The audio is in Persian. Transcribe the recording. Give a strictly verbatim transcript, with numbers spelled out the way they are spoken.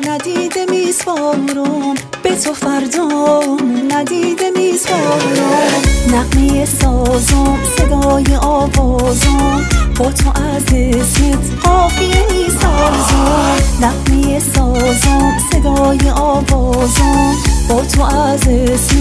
ندیده میسپارم به تو فردام، ندیده میسپارم. نغمه سازم صدای آوازم، با تو از اسمت قافیه میسازم. نغمه سازم صدای آوازم، با تو از اسمت